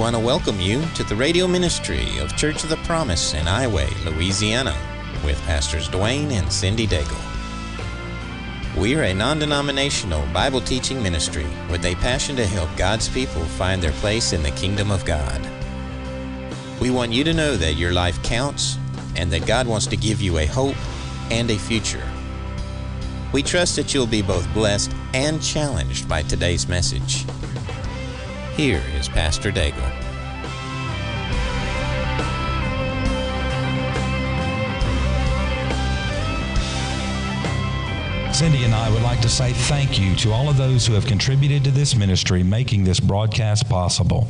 want to welcome you to the radio ministry of Church of the Promise in Highway, Louisiana, with Pastors Dwayne and Cindy Daigle. We are a non-denominational Bible teaching ministry with a passion to help God's people find their place in the kingdom of God. We want you to know that your life counts and that God wants to give you a hope and a future. We trust that you'll be both blessed and challenged by today's message. Here is Pastor Daigle. Cindy and I would like to say thank you to all of those who have contributed to this ministry, making this broadcast possible.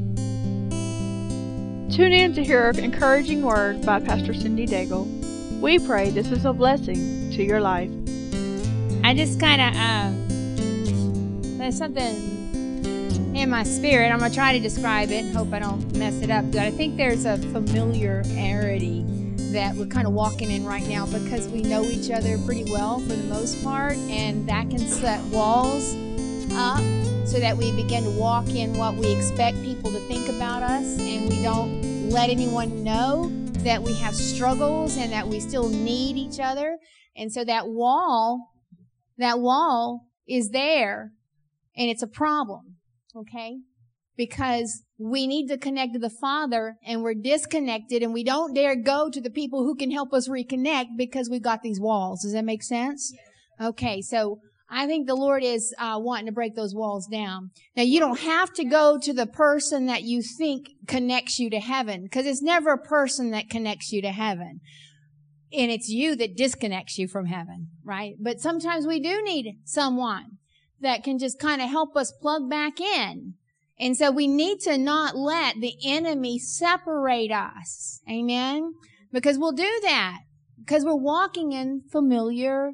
Tune in to hear an encouraging word by Pastor Cindy Daigle. We pray this is a blessing to your life. I just kind of, there's something in my spirit. I'm going to try to describe it and hope I don't mess it up. But I think there's a familiarity that we're kind of walking in right now because we know each other pretty well for the most part, and that can set walls up so that we begin to walk in what we expect people to think about us, and we don't let anyone know that we have struggles and that we still need each other. And so that wall is there, and it's a problem. Okay? Because we need to connect to the Father, and we're disconnected, and we don't dare go to the people who can help us reconnect because we've got these walls. Does that make sense? Okay, so I think the Lord is wanting to break those walls down. Now, you don't have to go to the person that you think connects you to heaven, because it's never a person that connects you to heaven. And it's you that disconnects you from heaven, right? But sometimes we do need someone that can just kind of help us plug back in. And so we need to not let the enemy separate us. Amen? Because we'll do that. Because we're walking in familiarity.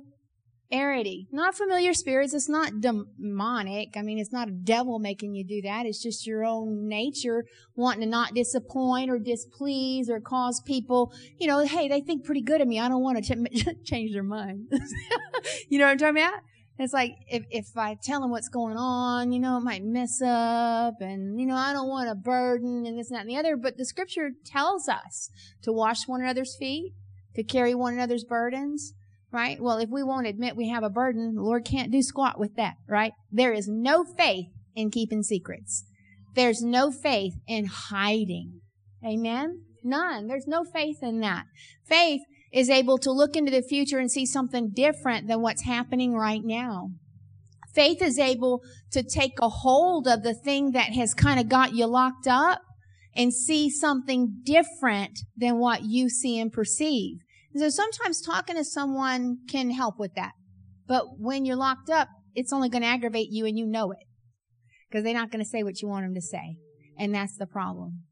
Not familiar spirits. It's not demonic. I mean, it's not a devil making you do that. It's just your own nature wanting to not disappoint or displease or cause people, you know, hey, they think pretty good of me. I don't want to change their mind. You know what I'm talking about? It's like, if I tell them what's going on, you know, it might mess up, and, you know, I don't want a burden and this and that and the other. But the scripture tells us to wash one another's feet, to carry one another's burdens, right? Well, if we won't admit we have a burden, the Lord can't do squat with that, right? There is no faith in keeping secrets. There's no faith in hiding. Amen? None. There's no faith in that. Faith is able to look into the future and see something different than what's happening right now. Faith is able to take a hold of the thing that has kind of got you locked up and see something different than what you see and perceive. And so sometimes talking to someone can help with that. But when you're locked up, it's only going to aggravate you, and you know it, because they're not going to say what you want them to say. And that's the problem.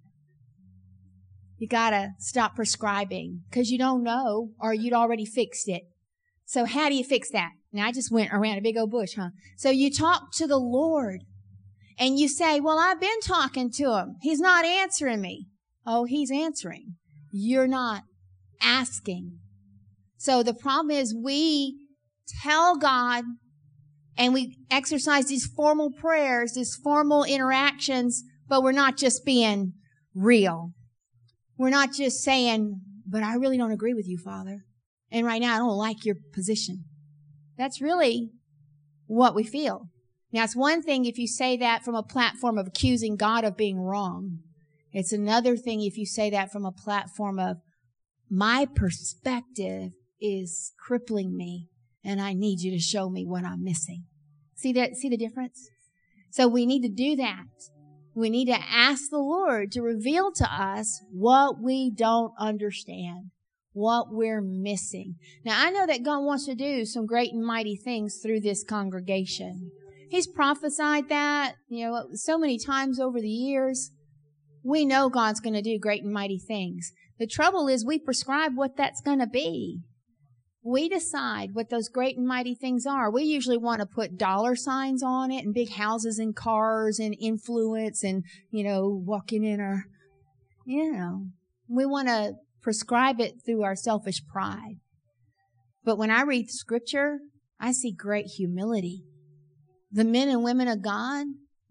You gotta stop prescribing because you don't know, or you'd already fixed it. So how do you fix that? Now, I just went around a big old bush, huh? So you talk to the Lord and you say, well, I've been talking to him. He's not answering me. Oh, he's answering. You're not asking. So the problem is we tell God and we exercise these formal prayers, these formal interactions, but we're not just being real. We're not just saying, but I really don't agree with you, Father. And right now I don't like your position. That's really what we feel. Now, it's one thing if you say that from a platform of accusing God of being wrong. It's another thing if you say that from a platform of, my perspective is crippling me, and I need you to show me what I'm missing. See the difference? So we need to do that. We need to ask the Lord to reveal to us what we don't understand, what we're missing. Now, I know that God wants to do some great and mighty things through this congregation. He's prophesied that, you know, so many times over the years. We know God's going to do great and mighty things. The trouble is we prescribe what that's going to be. We decide what those great and mighty things are. We usually want to put dollar signs on it and big houses and cars and influence and, you know, walking in our, you know, we want to prescribe it through our selfish pride. But when I read Scripture, I see great humility. The men and women of God,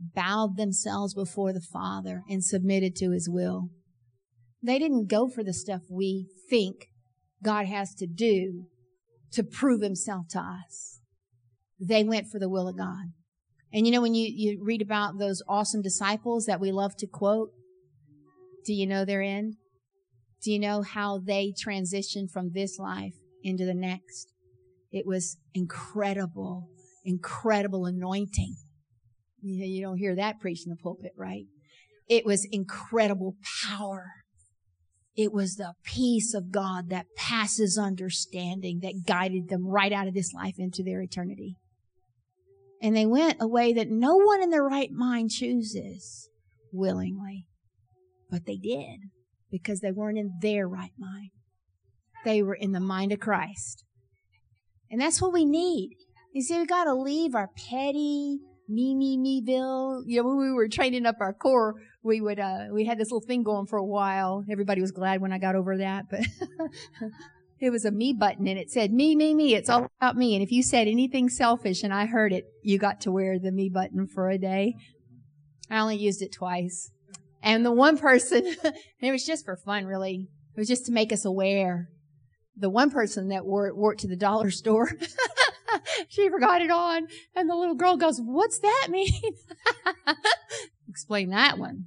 bowed themselves before the Father and submitted to His will. They didn't go for the stuff we think God has to do to prove Himself to us. They went for the will of God. And you know, when you read about those awesome disciples that we love to quote, do you know their end? Do you know how they transitioned from this life into the next? It was incredible, incredible anointing. You don't hear that preached in the pulpit, right? It was incredible power. It was the peace of God that passes understanding that guided them right out of this life into their eternity. And they went a way that no one in their right mind chooses willingly. But they did, because they weren't in their right mind. They were in the mind of Christ. And that's what we need. You see, we got to leave our petty, me-Ville. You know, when we were training up our corps, we had this little thing going for a while. Everybody was glad when I got over that, but it was a me button, and it said, me. It's all about me. And if you said anything selfish and I heard it, you got to wear the me button for a day. I only used it twice. And the one person, it was just for fun, really. It was just to make us aware. The one person that worked to the dollar store, she forgot it on. And the little girl goes, "What's that mean?" Explain that one.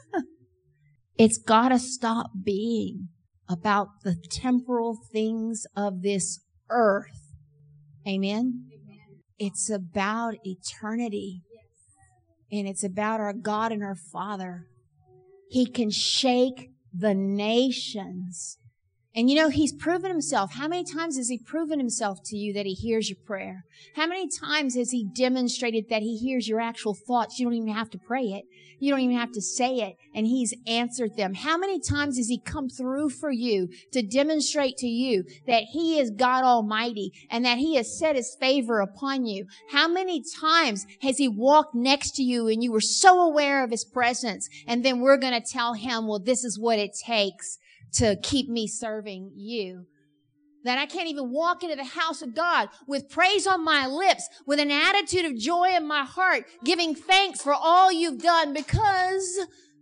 It's got to stop being about the temporal things of this earth. Amen? It's about eternity. And it's about our God and our Father. He can shake the nations. And you know, He's proven Himself. How many times has He proven Himself to you that He hears your prayer? How many times has He demonstrated that He hears your actual thoughts? You don't even have to pray it. You don't even have to say it. And He's answered them. How many times has He come through for you to demonstrate to you that He is God Almighty and that He has set His favor upon you? How many times has He walked next to you and you were so aware of His presence? And then we're going to tell Him, well, this is what it takes to keep me serving you. That I can't even walk into the house of God with praise on my lips, with an attitude of joy in my heart, giving thanks for all you've done, because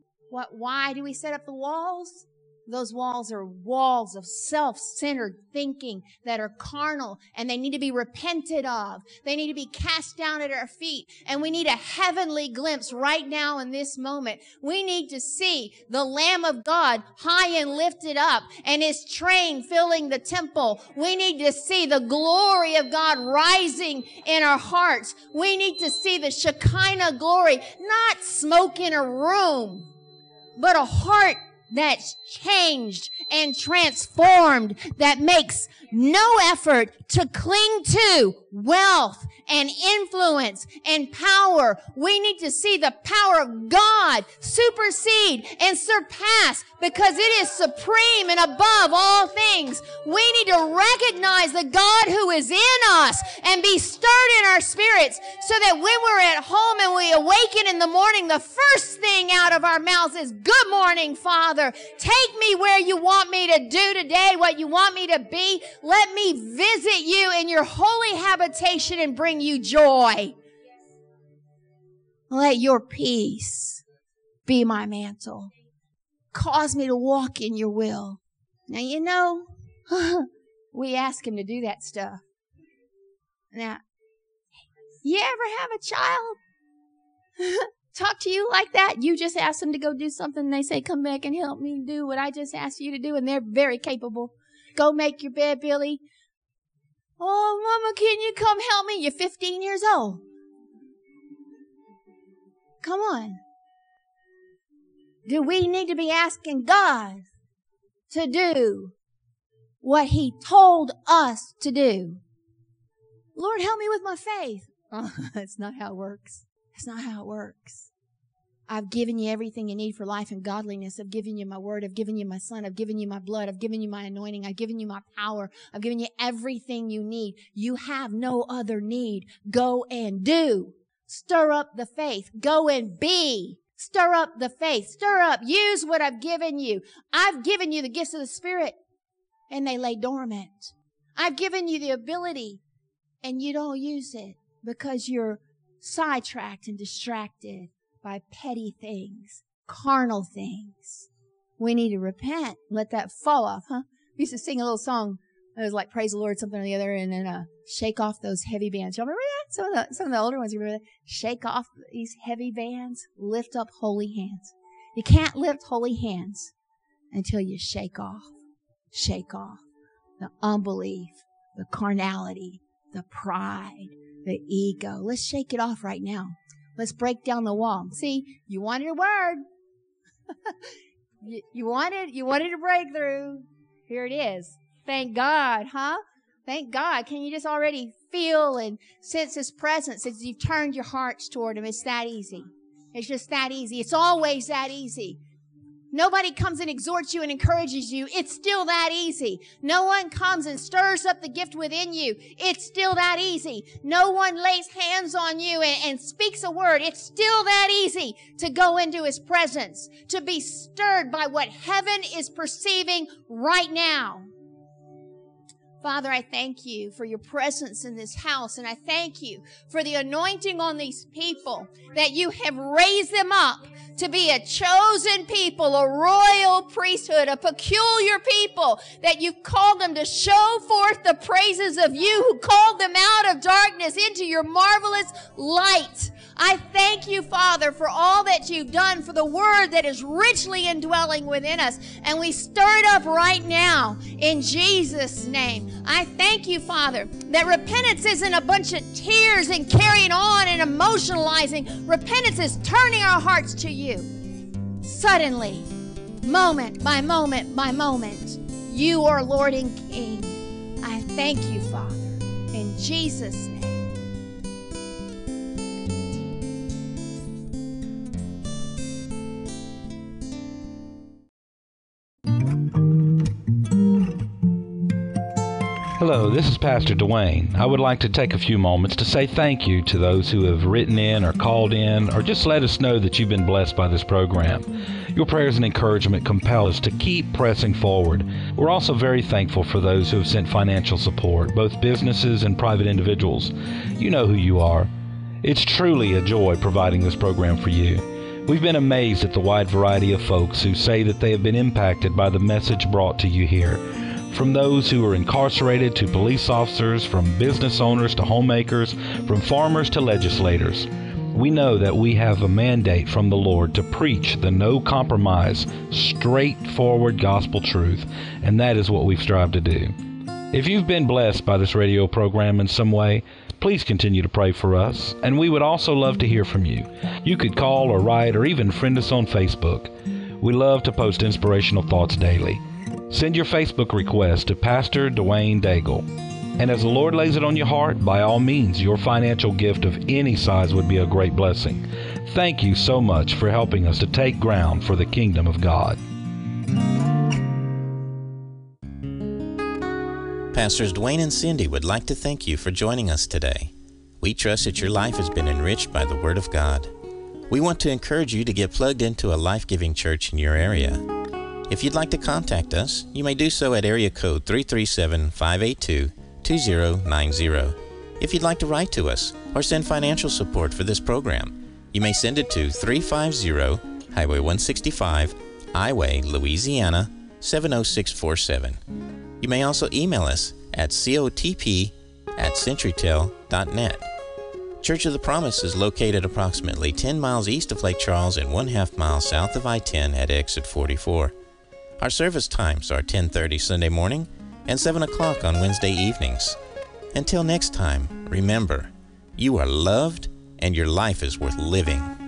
why do we set up the walls? Those walls are walls of self-centered thinking that are carnal, and they need to be repented of. They need to be cast down at our feet, and we need a heavenly glimpse right now in this moment. We need to see the Lamb of God high and lifted up, and His train filling the temple. We need to see the glory of God rising in our hearts. We need to see the Shekinah glory, not smoke in a room, but a heart that's changed and transformed, that makes no effort to cling to wealth and influence and power. We need to see the power of God supersede and surpass, because it is supreme and above all things. We need to recognize the God who is in us and be stirred in our spirits, so that when we're at home and we awaken in the morning, the first thing out of our mouths is, "Good morning, Father. Take me where you want me to do today, what you want me to be. Let me visit you in your holy habitation and bring you joy. Let your peace be my mantle. Cause me to walk in your will." Now, you know, we ask Him to do that stuff. Now, you ever have a child talk to you like that? You just ask them to go do something, and they say, "Come back and help me do what I just asked you to do," and they're very capable. "Go make your bed, Billy." "Oh, Mama, can you come help me?" You're 15 years old. Come on. Do we need to be asking God to do what He told us to do? "Lord, help me with my faith." Oh, that's not how it works. That's not how it works. I've given you everything you need for life and godliness. I've given you my word. I've given you my Son. I've given you my blood. I've given you my anointing. I've given you my power. I've given you everything you need. You have no other need. Go and do. Stir up the faith. Go and be. Stir up the faith. Stir up. Use what I've given you. I've given you the gifts of the Spirit, and they lay dormant. I've given you the ability, and you don't use it because you're sidetracked and distracted by petty things, carnal things. We need to repent. Let that fall off, huh? We used to sing a little song. It was like praise the Lord, something or the other, and then shake off those heavy bands. Y'all remember that? Some of the older ones, you remember that? Shake off these heavy bands. Lift up holy hands. You can't lift holy hands until you shake off the unbelief, the carnality, the pride, the ego. Let's shake it off right now. Let's break down the wall. See, you wanted a word. you wanted a breakthrough. Here it is. Thank God, huh? Thank God. Can you just already feel and sense His presence as you've turned your hearts toward Him? It's that easy. It's just that easy. It's always that easy. Nobody comes and exhorts you and encourages you. It's still that easy. No one comes and stirs up the gift within you. It's still that easy. No one lays hands on you and speaks a word. It's still that easy to go into His presence, to be stirred by what heaven is perceiving right now. Father, I thank You for Your presence in this house, and I thank You for the anointing on these people, that You have raised them up to be a chosen people, a royal priesthood, a peculiar people, that You've called them to show forth the praises of You who called them out of darkness into Your marvelous light. I thank You, Father, for all that You've done, for the word that is richly indwelling within us. And we stir it up right now in Jesus' name. I thank You, Father, that repentance isn't a bunch of tears and carrying on and emotionalizing. Repentance is turning our hearts to You. Suddenly, moment by moment by moment, You are Lord and King. I thank You, Father, in Jesus' name. Hello, this is Pastor Dwayne. I would like to take a few moments to say thank you to those who have written in or called in or just let us know that you've been blessed by this program. Your prayers and encouragement compel us to keep pressing forward. We're also very thankful for those who have sent financial support, both businesses and private individuals. You know who you are. It's truly a joy providing this program for you. We've been amazed at the wide variety of folks who say that they have been impacted by the message brought to you here. From those who are incarcerated to police officers, from business owners to homemakers, from farmers to legislators. We know that we have a mandate from the Lord to preach the no-compromise, straightforward gospel truth, and that is what we've strived to do. If you've been blessed by this radio program in some way, please continue to pray for us, and we would also love to hear from you. You could call or write or even friend us on Facebook. We love to post inspirational thoughts daily. Send your Facebook request to Pastor Dwayne Daigle. And as the Lord lays it on your heart, by all means, your financial gift of any size would be a great blessing. Thank you so much for helping us to take ground for the kingdom of God. Pastors Dwayne and Cindy would like to thank you for joining us today. We trust that your life has been enriched by the Word of God. We want to encourage you to get plugged into a life-giving church in your area. If you'd like to contact us, you may do so at area code 337-582-2090. If you'd like to write to us or send financial support for this program, you may send it to 350 Highway 165, Iway, Louisiana 70647. You may also email us at cotp@centurytel.net. Church of the Promise is located approximately 10 miles east of Lake Charles and 1/2 mile south of I-10 at exit 44. Our service times are 10:30 Sunday morning and 7 o'clock on Wednesday evenings. Until next time, remember, you are loved and your life is worth living.